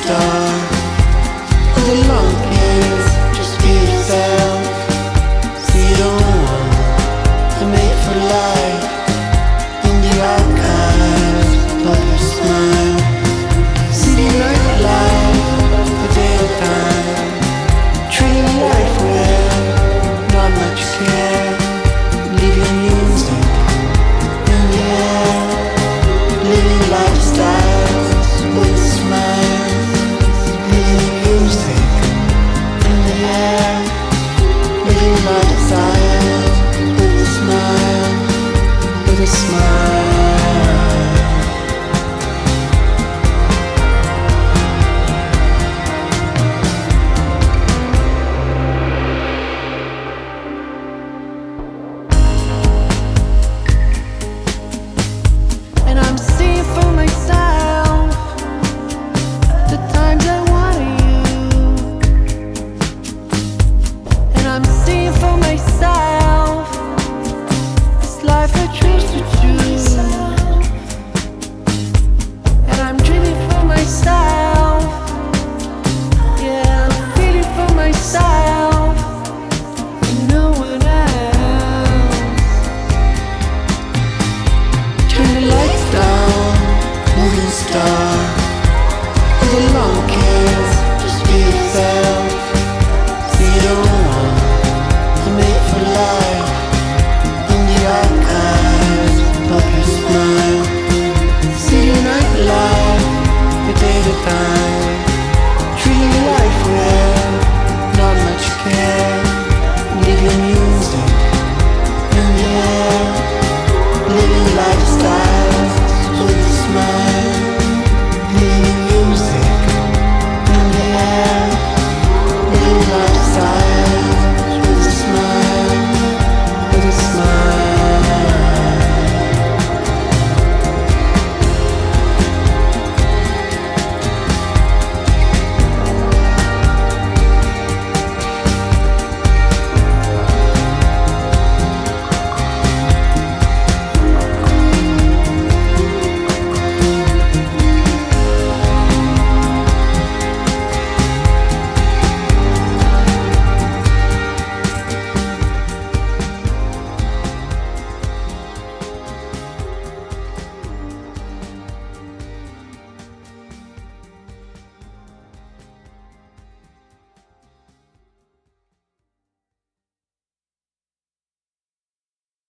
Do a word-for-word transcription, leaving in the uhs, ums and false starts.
star. With a long kiss, just be yourself. See you don't want to make for life. In the archives of your smile. City night life, the daytime. Treating life well, not much care. Leaving music in the air. Living lifestyles with a smile. Living music in the air. Living lifestyles with a smile. With a smile. And I'm seeing for myself the times I wanted you. And I'm seeing for myself this life I choose to choose. And I'm dreaming for myself. Yeah, I'm feeling for myself and no one else. Turn the lights down, moving star. With a long kiss, just be yourself. See you don't want to make for life. In the archives of your smile. See you night life, the day to time.